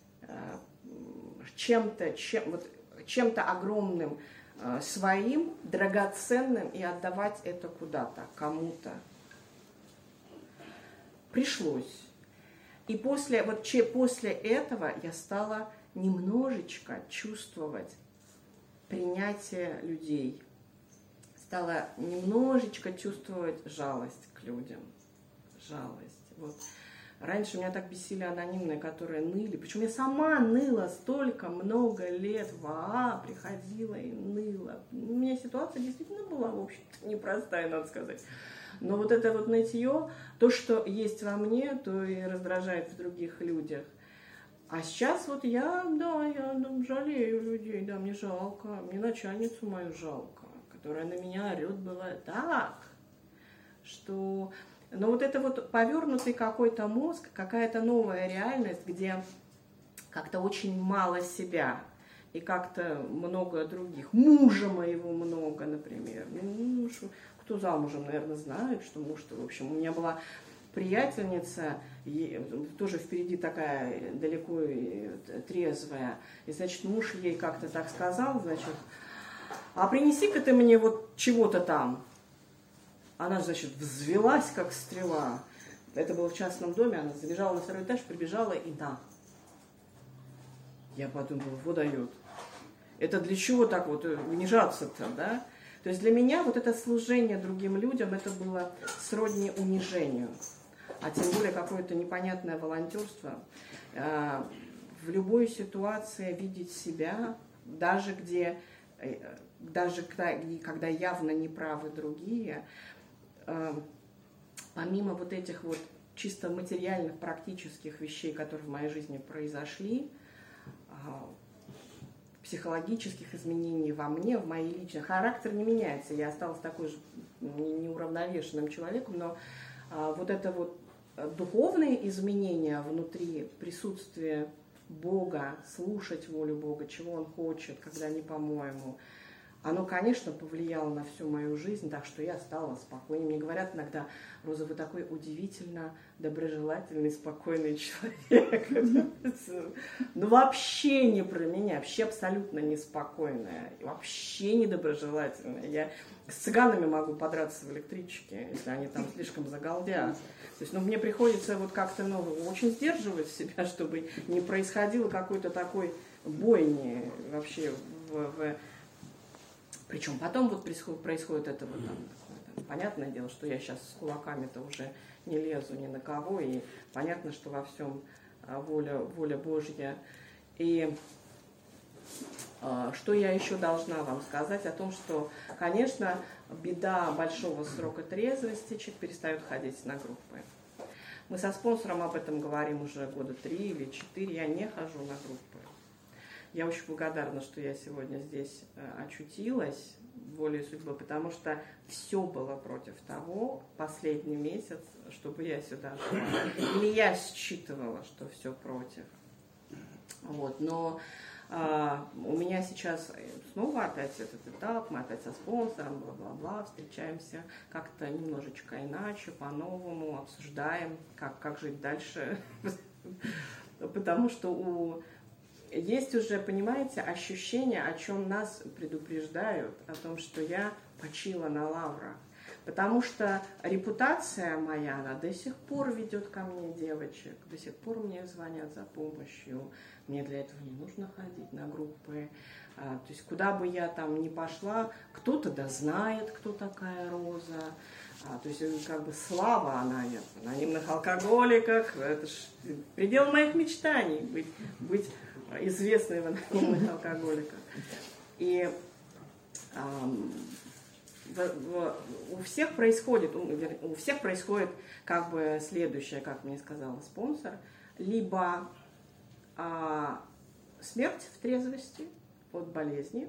A: чем-то огромным своим, драгоценным, и отдавать это куда-то, кому-то. Пришлось. И после этого я стала немножечко чувствовать принятие людей. Стала немножечко чувствовать жалость к людям. Жалость. Вот. Раньше меня так бесили анонимные, которые ныли. Причем я сама ныла столько много лет в АА, приходила и ныла. У меня ситуация действительно была, в общем-то, непростая, надо сказать. Но вот это вот нытье, то, что есть во мне, то и раздражает в других людях. А сейчас вот я жалею людей, да, мне жалко. Мне начальницу мою жалко, которая на меня орет, бывает так, что... Но вот это вот повернутый какой-то мозг, какая-то новая реальность, где как-то очень мало себя и как-то много других. Мужа моего много, например. Кто замужем, наверное, знает, что муж-то, в общем, у меня была приятельница, тоже впереди такая далеко трезвая, и, значит, муж ей как-то так сказал, значит, а принеси-ка ты мне вот чего-то там. Она, значит, взвелась, как стрела. Это было в частном доме, она забежала на второй этаж, прибежала и да. Я подумала, вот дает. Это для чего так вот унижаться-то, да? То есть для меня вот это служение другим людям, это было сродни унижению. А тем более какое-то непонятное волонтерство. В любой ситуации видеть себя, даже когда явно неправы другие, помимо вот этих вот чисто материальных, практических вещей, которые в моей жизни произошли, психологических изменений во мне, в моей личной. Характер не меняется, я осталась такой же неуравновешенным человеком, но вот это вот духовные изменения внутри, присутствие Бога, слушать волю Бога, чего Он хочет, когда не по-моему, оно, конечно, повлияло на всю мою жизнь, так что я стала спокойнее. Мне говорят иногда, Роза, вы такой удивительно доброжелательный, спокойный человек. Ну, вообще не про меня, вообще абсолютно неспокойная, вообще недоброжелательная. Я с цыганами могу подраться в электричке, если они там слишком загалдят. То есть, мне приходится вот как-то, очень сдерживать себя, чтобы не происходило какой-то такой бойни вообще Причем потом вот происходит это вот там, понятное дело, что я сейчас с кулаками-то уже не лезу ни на кого, и понятно, что во всем воля Божья. И что я еще должна вам сказать о том, что, конечно, беда большого срока трезвости, человек перестает ходить на группы. Мы со спонсором об этом говорим уже года 3 или 4, я не хожу на группы. Я очень благодарна, что я сегодня здесь очутилась волей судьбы, потому что все было против того, последний месяц, чтобы я сюда шла. Или я считывала, что все против. Вот. Но у меня сейчас снова опять этот этап, мы опять со спонсором, бла-бла-бла, встречаемся как-то немножечко иначе, по-новому, обсуждаем, как жить дальше. Потому что есть уже, понимаете, ощущение, о чем нас предупреждают, о том, что я почила на лаврах. Потому что репутация моя, она до сих пор ведет ко мне девочек, до сих пор мне звонят за помощью. Мне для этого не нужно ходить на группы. То есть куда бы я там ни пошла, кто-то да знает, кто такая Роза. То есть как бы слава о анонимных алкоголиках. Это ж предел моих мечтаний, быть известной в анонимных алкоголиках. И у всех происходит как бы следующее, как мне сказал спонсор, либо смерть в трезвости от болезни,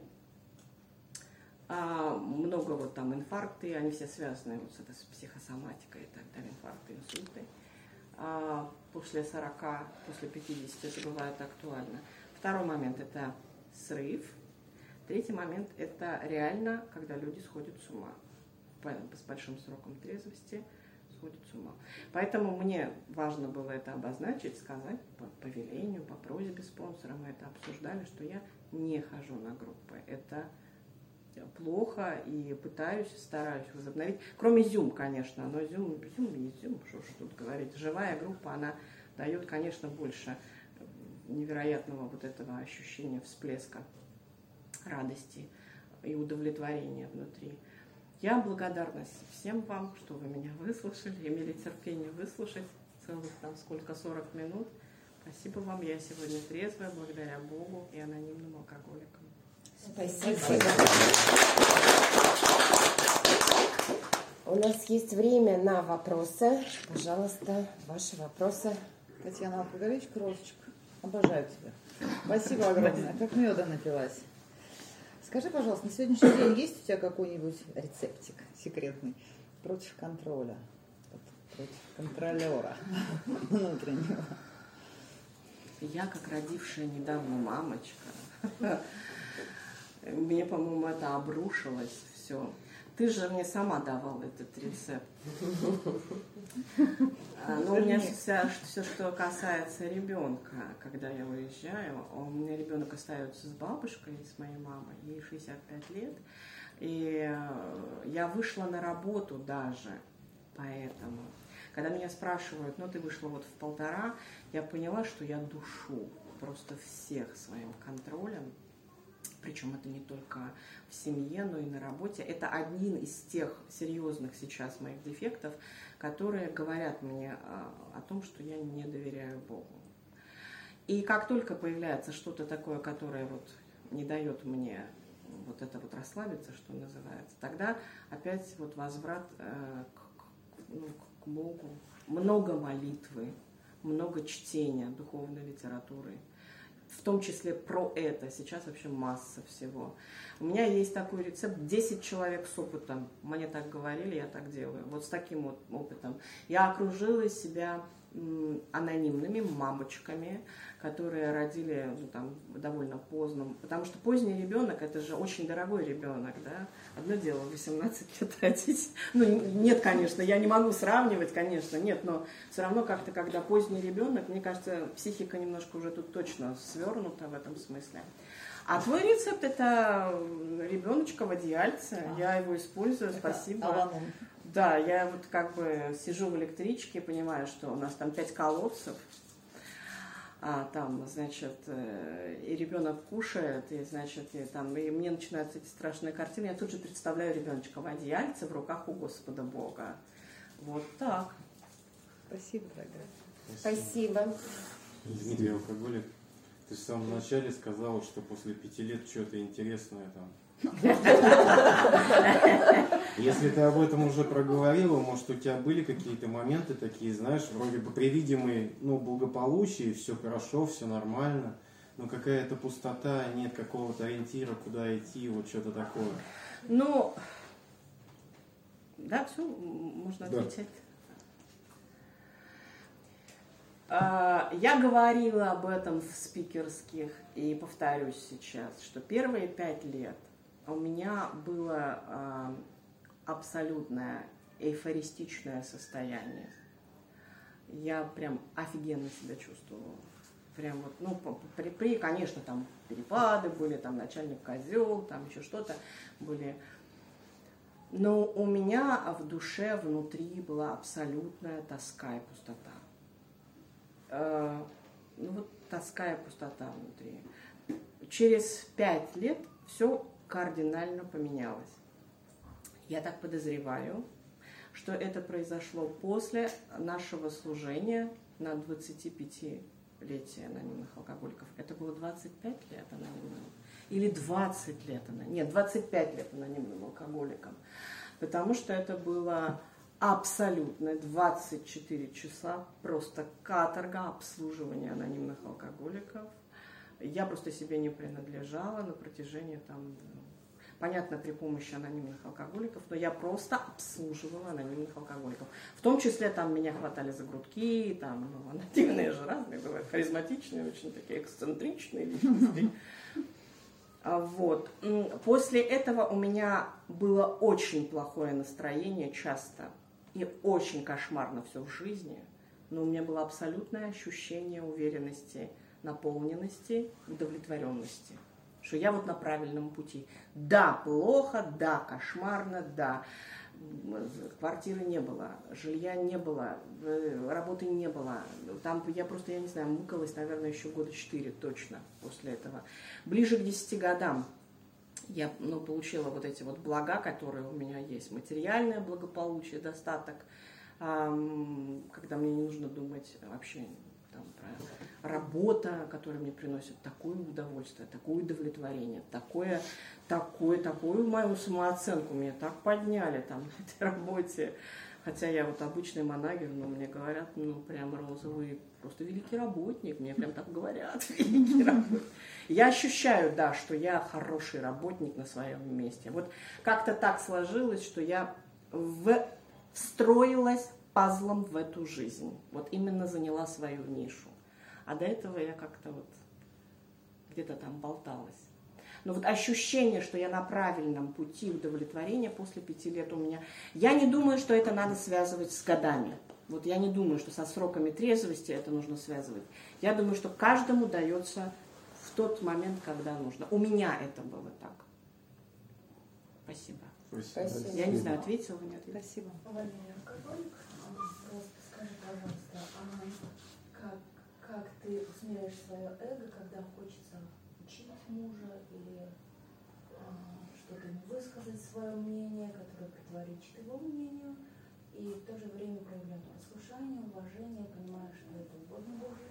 A: много вот там инфаркты, они все связаны вот с этой психосоматикой и так далее, инфаркты, инсульты. После 40, после 50 это бывает актуально. Второй момент – это срыв. Третий момент – это реально, когда люди сходят с ума. С большим сроком трезвости сходят с ума. Поэтому мне важно было это обозначить, сказать по велению, по просьбе спонсора. Мы это обсуждали, что я не хожу на группы. Это плохо и стараюсь возобновить. Кроме Zoom, конечно, но Zoom есть Zoom, что ж тут говорить. Живая группа, она дает, конечно, больше невероятного вот этого ощущения всплеска радости и удовлетворения внутри. Я благодарна всем вам, что вы меня выслушали, имели терпение выслушать целых там сколько, 40 минут. Спасибо вам, я сегодня трезвая, благодаря Богу и анонимным алкоголикам.
B: Спасибо. У нас есть время на вопросы. Пожалуйста, ваши вопросы.
C: Татьяна Алкоголичка, Розочка, обожаю тебя. Спасибо огромное, как меда напилась. Скажи, пожалуйста, на сегодняшний день есть у тебя какой-нибудь рецептик секретный против контроля, против контролера внутреннего?
A: Я, как родившая недавно мамочка, мне, по-моему, это обрушилось все. Ты же мне сама давала этот рецепт. Но у меня все, что касается ребенка, когда я уезжаю, у меня ребенок остается с бабушкой, с моей мамой, ей 65 лет. И я вышла на работу даже поэтому. Когда меня спрашивают, ну ты вышла вот в 1,5, я поняла, что я душу просто всех своим контролем. Причем это не только в семье, но и на работе. Это один из тех серьезных сейчас моих дефектов, которые говорят мне о том, что я не доверяю Богу. И как только появляется что-то такое, которое вот не дает мне вот это вот расслабиться, что называется, тогда опять вот возврат к Богу. Много молитвы, много чтения духовной литературы. В том числе про это. Сейчас вообще масса всего. У меня есть такой рецепт. 10 человек с опытом. Мне так говорили, я так делаю. Вот с таким вот опытом. Я окружила себя анонимными мамочками, которые родили там, довольно поздно. Потому что поздний ребенок, это же очень дорогой ребенок, да? Одно дело 18 лет родить. Ну, нет, конечно, я не могу сравнивать, конечно, нет, но все равно как-то, когда поздний ребенок, мне кажется, психика немножко уже тут точно свернута в этом смысле. А твой рецепт — это ребеночка в одеяльце, я его использую, спасибо. Да, я вот как бы сижу в электричке, понимаю, что у нас там 5 колодцев, а там, значит, и ребенок кушает, и, значит, и мне начинаются эти страшные картины. Я тут же представляю ребеночка в одеяльце в руках у Господа Бога. Вот так.
C: Спасибо, дорогая.
B: Спасибо.
D: Дмитрий Алкоголик, ты в самом начале сказала, что после 5 лет что-то интересное там. Если ты об этом уже проговорила, может, у тебя были какие-то моменты такие, знаешь, вроде бы привидимые, ну, благополучие, все хорошо, все нормально, но какая-то пустота, нет какого-то ориентира, куда идти, вот что-то такое.
A: Ну, да, все, можно отвечать. Я говорила об этом в спикерских и повторюсь сейчас, что первые 5 лет у меня было абсолютное эйфористичное состояние. Я прям офигенно себя чувствовала. Прям вот, ну, конечно, там перепады были, там начальник козел, там еще что-то были. Но у меня в душе, внутри была абсолютная тоска и пустота. Ну вот тоска и пустота внутри. Через 5 лет все кардинально поменялось. Я так подозреваю, что это произошло после нашего служения на 25-летие анонимных алкоголиков. Это было 25 лет анонимным? Или 20 лет? Нет, 25 лет анонимным алкоголикам. Потому что это было абсолютно 24 часа просто каторга обслуживания анонимных алкоголиков. Я просто себе не принадлежала на протяжении там, понятно, при помощи анонимных алкоголиков, но я просто обслуживала анонимных алкоголиков. В том числе там меня хватали за грудки, там, ну, анонимные же разные бывают, харизматичные, очень такие эксцентричные личности. Вот. После этого у меня было очень плохое настроение часто и очень кошмарно все в жизни, но у меня было абсолютное ощущение уверенности, наполненности, удовлетворенности, что я вот на правильном пути. Да, плохо, да, кошмарно, да, квартиры не было, жилья не было, работы не было. Там я просто, я не знаю, мукалась, наверное, еще 4 года точно после этого. Ближе к 10 годам я получила вот эти вот блага, которые у меня есть. Материальное благополучие, достаток, когда мне не нужно думать вообще там, про работа, которая мне приносит такое удовольствие, такое удовлетворение, такую мою самооценку меня так подняли там на этой работе. Хотя я вот обычный манагер, но мне говорят, прям розовый, просто великий работник, мне прям так говорят, великий работник. Я ощущаю, да, что я хороший работник на своем месте. Вот как-то так сложилось, что я встроилась пазлом в эту жизнь. Вот именно заняла свою нишу. А до этого я как-то вот где-то там болталась. Но вот ощущение, что я на правильном пути удовлетворения после 5 лет у меня... Я не думаю, что это надо связывать с годами. Вот я не думаю, что со сроками трезвости это нужно связывать. Я думаю, что каждому дается в тот момент, когда нужно. У меня это было так. Спасибо.
B: Спасибо.
A: Я не знаю, ответила вы, не ответила.
C: Спасибо.
E: Валерия, католик, просто скажи, пожалуйста, как ты усмиряешь свое эго, когда хочется учить мужа или что-то ему высказать свое мнение, которое противоречит его мнению, и в то же время проявлять послушание, уважение, понимая, что это угодно Божие,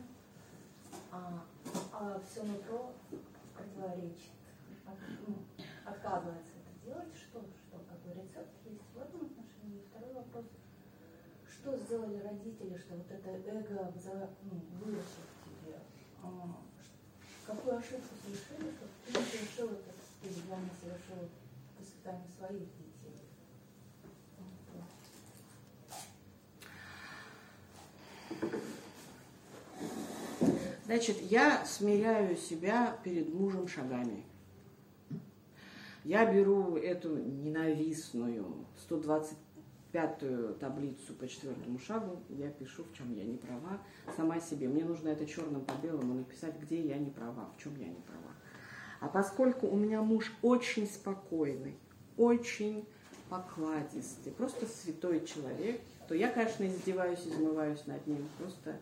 E: а все нутро противоречит, отказывается это делать, какой рецепт есть в этом отношении? Второй вопрос. Что сделали родители, что вот это эго выросло в тебе? Какую ошибку совершили, чтобы ты не совершил это, или я не совершила в воспитании своих детей?
A: Значит, я смиряю себя перед мужем шагами. Я беру эту ненавистную 125-ю таблицу по 4-му шагу, я пишу, в чем я не права, сама себе. Мне нужно это черным по белому написать, где я не права, в чем я не права. А поскольку у меня муж очень спокойный, очень покладистый, просто святой человек, то я, конечно, издеваюсь, измываюсь над ним. Просто...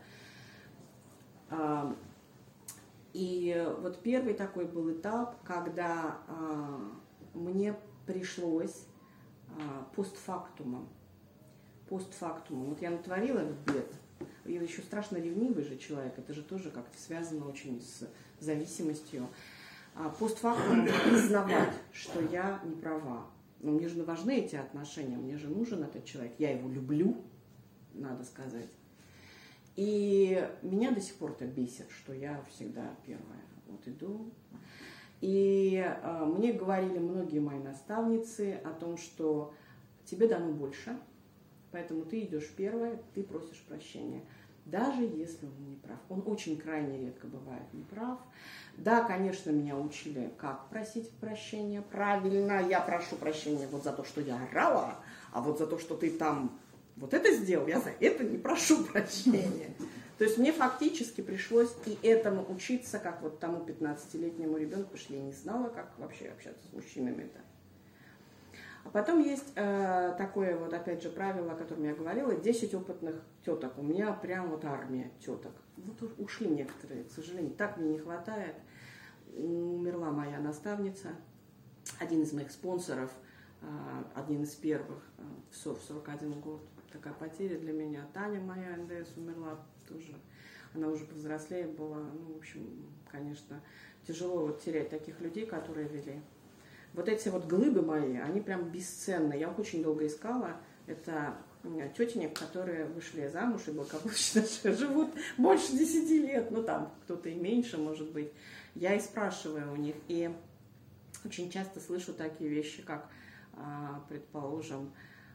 A: И вот первый такой был этап, когда мне пришлось постфактумом. Вот я натворила бед, и еще страшно ревнивый же человек, это же тоже как-то связано очень с зависимостью. Постфактумом признавать, что я не права. Но мне же важны эти отношения, мне же нужен этот человек, я его люблю, надо сказать. И меня до сих пор это бесит, что я всегда первая. Вот иду. И мне говорили многие мои наставницы о том, что тебе дано больше, поэтому ты идешь первая, ты просишь прощения. Даже если он не прав. Он очень крайне редко бывает неправ. Да, конечно, меня учили, как просить прощения правильно. Я прошу прощения вот за то, что я орала, а вот за то, что ты там вот это сделал, я за это не прошу прощения. То есть мне фактически пришлось и этому учиться, как вот тому 15-летнему ребенку, потому что я не знала, как вообще общаться с мужчинами-то. А потом есть такое вот, опять же, правило, о котором я говорила, 10 опытных теток. У меня прям вот армия теток. Вот ушли некоторые, к сожалению, так мне не хватает. Умерла моя наставница, один из моих спонсоров, один из первых в 41 год. Такая потеря для меня. Таня моя, НДС, умерла тоже. Она уже повзрослее была. Ну, в общем, конечно, тяжело вот терять таких людей, которые вели. Вот эти вот глыбы мои, они прям бесценны. Я их очень долго искала. Это тетенек, которые вышли замуж и благополучно живут больше 10 лет. Ну, там кто-то и меньше, может быть. Я и спрашиваю у них. И очень часто слышу такие вещи, как, предположим,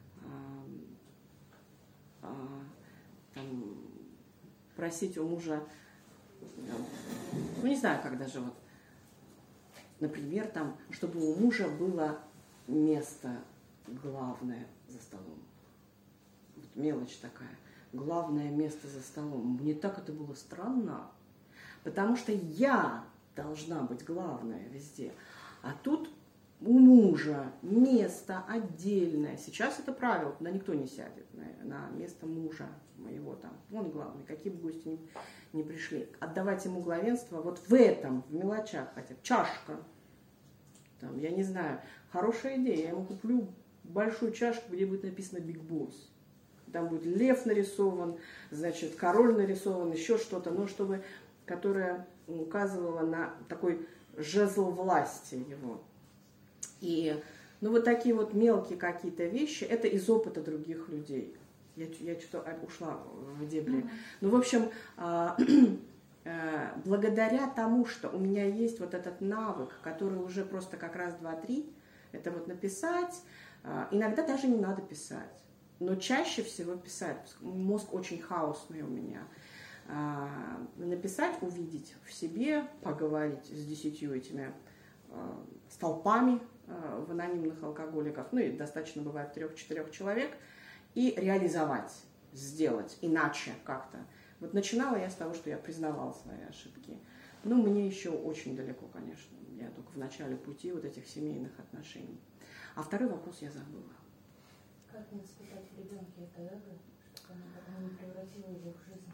A: там, просить у мужа, ну не знаю, как даже вот, например, там, чтобы у мужа было место главное за столом. Вот мелочь такая. Главное место за столом. Мне так это было странно, потому что я должна быть главная везде. А тут у мужа место отдельное. Сейчас это правило, туда никто не сядет на место мужа моего там. Он главный, какие бы гости ни пришли. Отдавать ему главенство вот в этом, в мелочах хотя бы. Чашка. Там, я не знаю, хорошая идея, я ему куплю большую чашку, где будет написано Big Boss. Там будет лев нарисован, значит, король нарисован, еще что-то, но чтобы, которое указывало на такой жезл власти его. И, ну, вот такие вот мелкие какие-то вещи, это из опыта других людей. Я что-то ушла в дебри. Ну, в общем, благодаря тому, что у меня есть вот этот навык, который уже просто как раз 2-3, это вот написать, иногда даже не надо писать. Но чаще всего писать. Мозг очень хаосный у меня. Написать, увидеть в себе, поговорить с 10 этими столпами в анонимных алкоголиков, ну и достаточно бывает 3-4 человек, и реализовать, сделать иначе как-то. Вот начинала я с того, что я признавала свои ошибки. Но мне еще очень далеко, конечно. Я только в начале пути вот этих семейных отношений. А второй вопрос я забыла.
E: Как не воспитать в ребенке это эго, чтобы оно не превратило его в жизнь?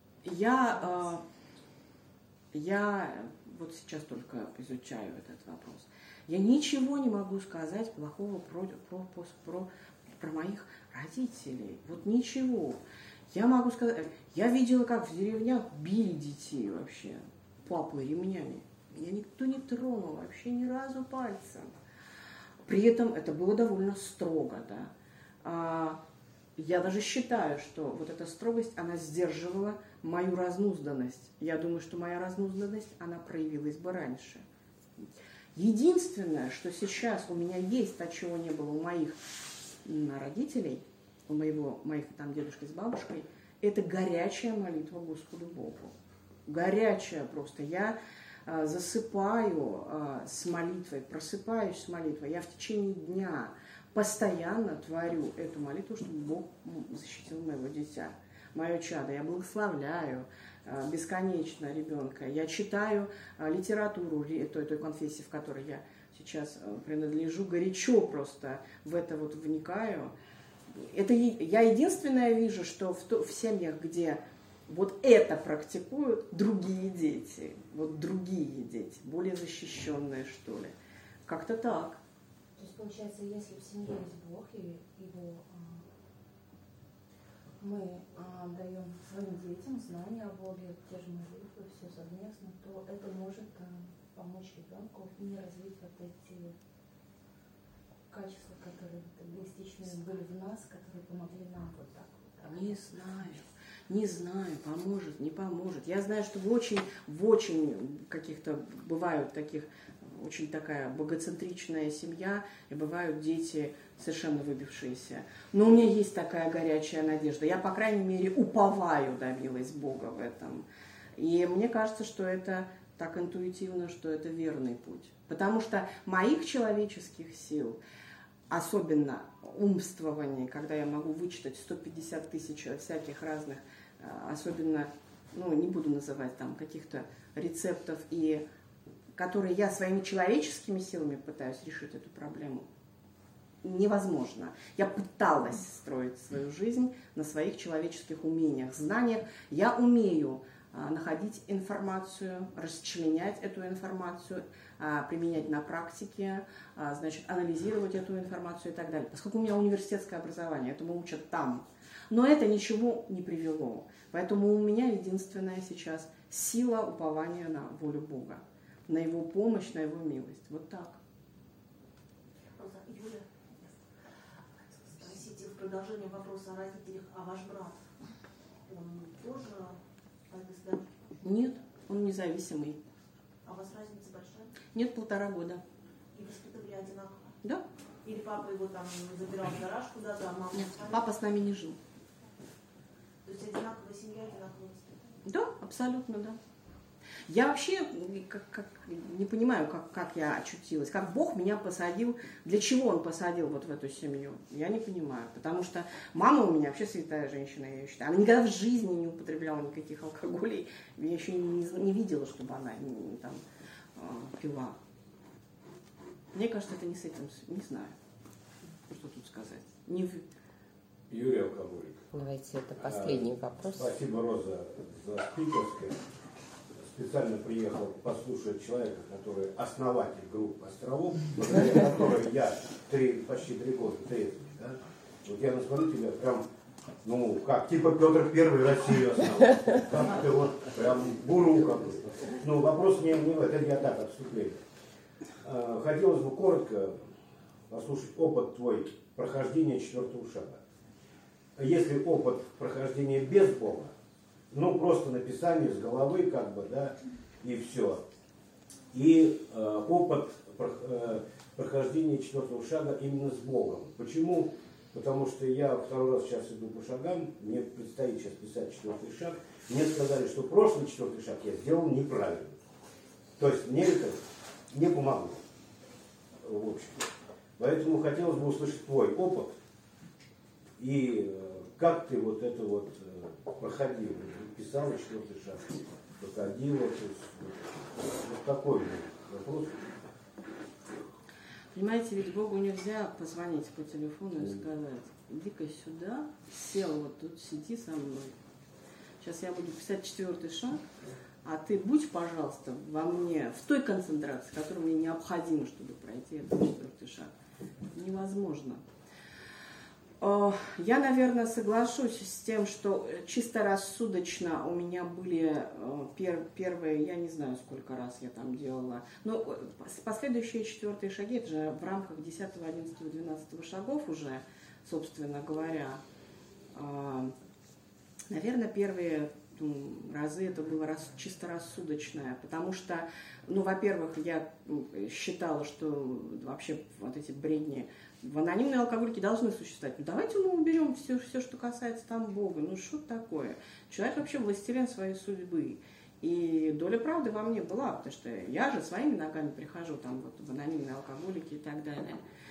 A: Я вот сейчас только изучаю этот вопрос. Я ничего не могу сказать плохого про моих родителей. Вот ничего. Я могу сказать, я видела, как в деревнях били детей вообще папы ремнями. Меня никто не тронул вообще ни разу пальцем. При этом это было довольно строго, да. Я даже считаю, что вот эта строгость, она сдерживала мою разнузданность. Я думаю, что моя разнузданность, она проявилась бы раньше. Единственное, что сейчас у меня есть, а чего не было у моих родителей, у моих там дедушки с бабушкой, это горячая молитва Господу Богу. Горячая просто. Я засыпаю с молитвой, просыпаюсь с молитвой. Я в течение дня постоянно творю эту молитву, чтобы Бог защитил моего дитя, мое чадо. Я благословляю бесконечно ребенка. Я читаю литературу той конфессии, в которой я сейчас принадлежу, горячо просто в это вот вникаю. Это я единственное вижу, что в семьях, где вот это практикуют другие дети, вот другие дети, более защищенные, что ли. Как-то так.
E: То есть, получается, если в семье есть Бог, и его мы даем своим детям знания о Боге, те же молитвы, все совместно, то это может помочь ребенку не развить вот эти качества, которые эгоистичные были в нас, которые помогли нам вот так вот.
A: Не знаю, поможет, не поможет. Я знаю, что в очень каких-то бывают таких, очень такая богоцентричная семья, и бывают дети совершенно выбившиеся. Но у меня есть такая горячая надежда. Я, по крайней мере, уповаю, добилась Бога в этом. И мне кажется, что это так интуитивно, что это верный путь. Потому что моих человеческих сил, особенно умствований, когда я могу вычитать 150 тысяч всяких разных, особенно, ну, не буду называть там каких-то рецептов, и которые я своими человеческими силами пытаюсь решить эту проблему, невозможно. Я пыталась строить свою жизнь на своих человеческих умениях, знаниях. Я умею находить информацию, расчленять эту информацию, применять на практике, значит, анализировать эту информацию и так далее. Поскольку у меня университетское образование, этому учат там. Но это ничего не привело. Поэтому у меня единственная сейчас сила упования на волю Бога, на Его помощь, на Его милость. Вот так.
F: Юля, спросите в продолжение вопроса о родителях, а ваш брат, он тоже АГС?
A: Нет, он независимый.
F: А у вас разница большая?
A: Нет, 1,5 года.
F: И воспитывали одинаково?
A: Да?
F: Или папа его там забирал в гараж куда-то, а мама...
A: Нет, папа с нами не жил.
F: То есть одинаковая семья, одинаковое воспитание?
A: Да, абсолютно, да. Я вообще не понимаю, как я очутилась, как Бог меня посадил, для чего Он посадил вот в эту семью, я не понимаю. Потому что мама у меня вообще святая женщина, я ее считаю. Она никогда в жизни не употребляла никаких алкоголей, я еще не видела, чтобы она там пила. Мне кажется, это не с этим, не знаю, что тут сказать.
G: Юрий Алкоголик.
B: Давайте, это последний вопрос.
G: Спасибо, Роза, за спикерское.
H: специально приехал послушать человека, который основатель группы «Островок», благодаря которой я почти 3 года трезвый, да? Вот я смотрю тебя прям, ну, как типа Петр I Россию основал. Как ты вот прям гуру какой-то. Ну, вопрос не в этом, я так, отступление. Хотелось бы коротко послушать опыт твой прохождения 4-го шага. Если опыт прохождения без Бога, ну, просто написание с головы, как бы, да, и все. И опыт прохождения 4-го шага именно с Богом. Почему? Потому что я 2-й раз сейчас иду по шагам, мне предстоит сейчас писать 4-й шаг. Мне сказали, что прошлый 4-й шаг я сделал неправильно. То есть мне это не помогло. В общем. Поэтому хотелось бы услышать твой опыт. И как ты вот это вот проходил, писал 4-й шаг, проходил, то есть, вот такой вопрос.
A: Понимаете, ведь Богу нельзя позвонить по телефону и сказать: иди-ка сюда, сел вот тут, сиди со мной. Сейчас я буду писать 4-й шаг, а ты будь, пожалуйста, во мне в той концентрации, которая мне необходима, чтобы пройти этот 4-й шаг. Невозможно. Я, наверное, соглашусь с тем, что чисто рассудочно у меня были первые, я не знаю, сколько раз я там делала, но последующие 4-е шаги, это же в рамках 10, 11, 12 шагов уже, собственно говоря. Наверное, первые разы это было чисто рассудочное, потому что, ну, во-первых, я считала, что вообще вот эти бредни в анонимной алкоголике должны существовать. Ну, давайте мы уберем все, что касается там Бога. Ну, что такое? Человек вообще властелин своей судьбы. И доля правды во мне была, потому что я же своими ногами прихожу там вот в анонимной алкоголике и так далее.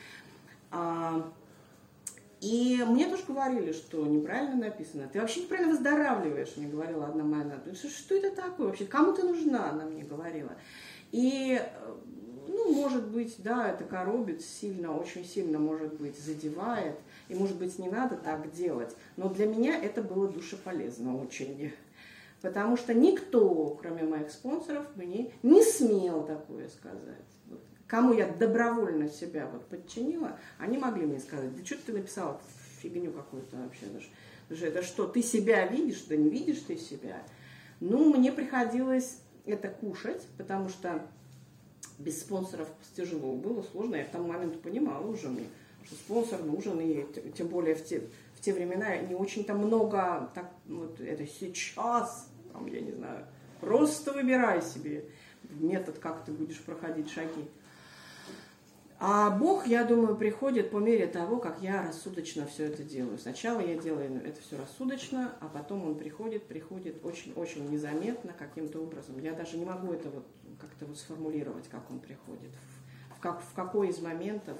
A: И мне тоже говорили, что неправильно написано. Ты вообще неправильно выздоравливаешь, мне говорила одна моя надо. Что это такое вообще? Кому ты нужна, она мне говорила. И, ну, может быть, да, это коробит сильно, очень сильно, может быть, задевает. И, может быть, не надо так делать. Но для меня это было душеполезно очень. Потому что никто, кроме моих спонсоров, мне не смел такое сказать. Вот. Кому я добровольно себя вот подчинила, они могли мне сказать: да что ты написала фигню какую-то вообще. Даже это что, ты себя видишь? Да не видишь ты себя. Ну, мне приходилось это кушать, потому что без спонсоров тяжело было, сложно. Я к тому моменту понимала уже, что спонсор нужен, и тем более в те времена не очень-то много, так, вот это сейчас, там, я не знаю, просто выбирай себе метод, как ты будешь проходить шаги. А Бог, я думаю, приходит по мере того, как я рассудочно все это делаю. Сначала я делаю это все рассудочно, а потом он приходит очень-очень незаметно каким-то образом. Я даже не могу это вот как-то вот сформулировать, как он приходит, в какой из моментов.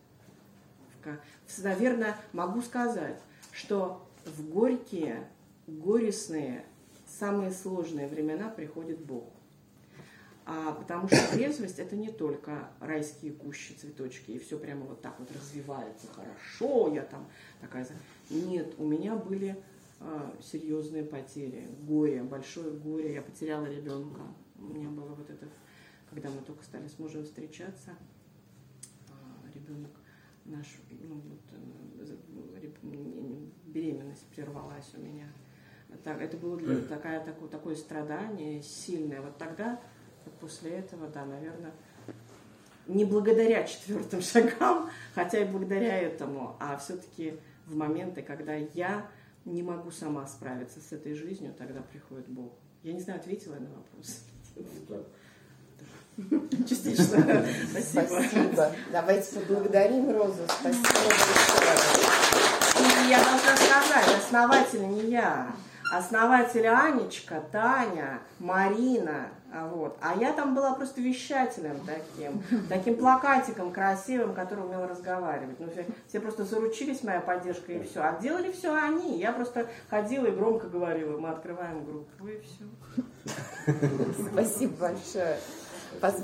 A: Наверное, могу сказать, что в горькие, горестные, самые сложные времена приходит Бог. Потому что трезвость — это не только райские кущи, цветочки, и все прямо вот так вот развивается хорошо, я там такая... Нет, у меня были серьезные потери, горе, большое горе, я потеряла ребенка. У меня было вот это, когда мы только стали с мужем встречаться, ребенок наш, ну, вот, беременность прервалась у меня. Так, это было такое страдание сильное. Вот тогда... После этого, да, наверное, не благодаря 4-м шагам, хотя и благодаря этому, а все-таки в моменты, когда я не могу сама справиться с этой жизнью, тогда приходит Бог. Я не знаю, ответила я на вопрос. Частично.
B: Спасибо. Давайте поблагодарим Розу. Спасибо большое.
A: И я должна сказать, основатель не я. Основатели Анечка, Таня, Марина, вот. А я там была просто вещателем таким плакатиком красивым, который умел разговаривать. Ну, все просто заручились моей поддержкой, и все. А делали все они. Я просто ходила и громко говорила: мы открываем группу, и все.
B: Спасибо большое.